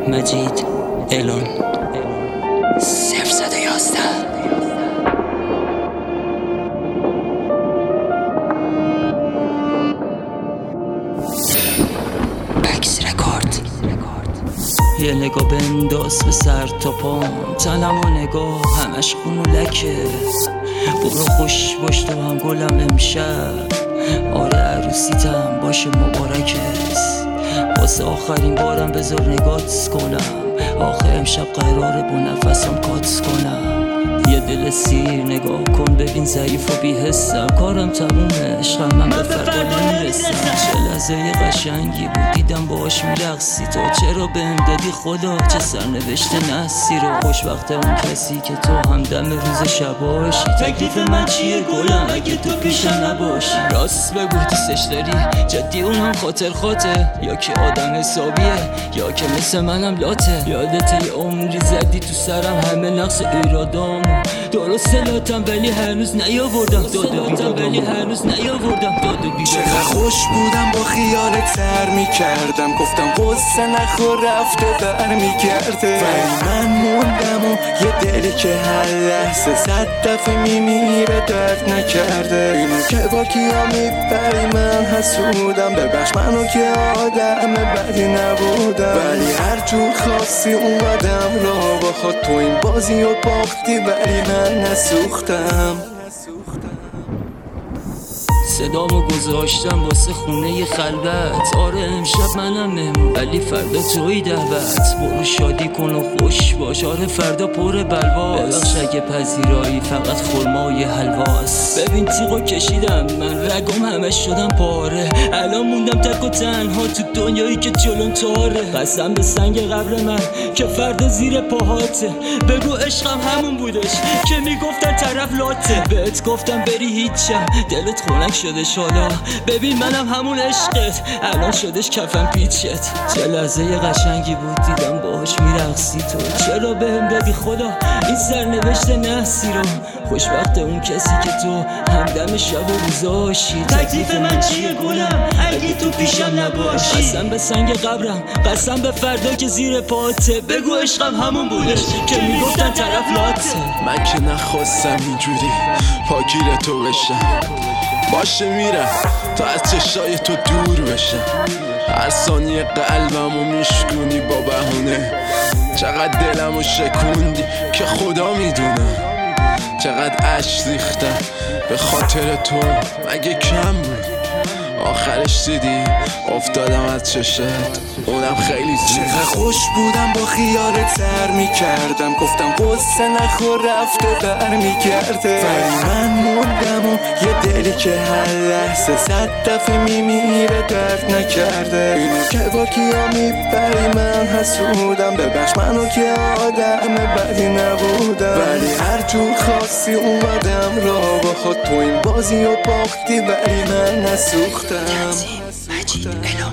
مجید اعلان 011 بکس رکورد. یه نگاه بنداز به سر تا پام، تنم و نگاه همش خون و لکه. برو خوش باش تو هم گلم امشب، آره عروسیتم باشه مبارکت. واسه آخرین بارم بذار نگات کنم، آخه امشب قراره با نفسم کات کنم. یه دل سیر نگاه کن ببین ضعیف و بی‌حسم، کارم تمومه عشقم من به فردا نمیرسم. چه لحظه قشنگی بود دیدم باهاش میرقصی تو، چرا بهم دادی خدا چه سرنوشت نحسی رو. خوشبخت اون کسی که تو همدم روز شباشی، تکلیف من چیه گلم اگه تو پیشم نباشی. راست بگو دوستش داری جدی اونم خاطر خاطر، یا که آدم حسابیه یا که مثل منم لاته. یادت یه عمری زدی تو سرم همه نقص ایرادام، درست لاتم ولی هنوز نیاوردم داد و بیدادم. چقدر خوش بودم با خیالت سر میکردم، گفتم قصه نخور رفته بر میگرده. ولی من موندم و یه دلی که هر لحظه 100 دفعه میمیره درد نکرده. اینو که با کیا میبری من حسودم، ببخش منو که آدم بدی نبودم. ولی هر جور خواستی اومدم را با خود، تو این بازی و باختی ولی من نسوختم. صدامو گذاشتم واسه خونه خلوت، آره امشب منم مهمون ولی فردا توی دعوت. برو شادی کن و خوش باش، آره فردا پر بلواس. ببخش اگه پذیرایی فقط خرمای حلواست. ببین تیغو کشیدم من رگم همش شدم پاره، الان موندم تک و تنها تو دنیایی که جلوم تاره. قسم به سنگ قبر من که فردا زیر پاهاته، بگو عشقم همون بودش که میگفتن طرف لاته. بهت گفتم بری هیچم دلت خنک شدش، حالا ببین منم همون عشقت الان شدش کفم پیچت. چه لحظه قشنگی بود دیدم باهاش میرقصی تو، چرا بهم دادی خدا این سرنوشت نحسی رو. خوشبخت اون کسی که تو همدم شب و روزاشی، تکلیف من چیه گلم اگه تو پیشم نباشی. قسم به سنگ قبرم قسم به فردا که زیر پاته، بگو عشقم همون بودش که میگفتن طرف لاته. من که نخواستم اینجوری پاگیر تو بشم، باشه میرم تا از چشای تو دور بشم. هر ثانیه قلبمو میشکونی با بهونه، چقدر دلمو شکوندی که خدا میدونه. چقدر عشق ریختم به خاطر تو مگه کم بود، آخرش دیدی افتادم از چشت اونم خیلی زود. چقدر خوش بودم با خیالت سر میکردم، گفتم قصه نخور رفته بر میگرده. ولی من موندم و یه دلی که هر لحظه 100 دفعه میمیره درد نکرده. اینو که با کیا میبری من حسودم، ببخش منو که آدم بدی نبودم. ولی هر جور خواستی اومدم را با خود، تو این بازی و باختی ولی من نسوختم. مجید اعلان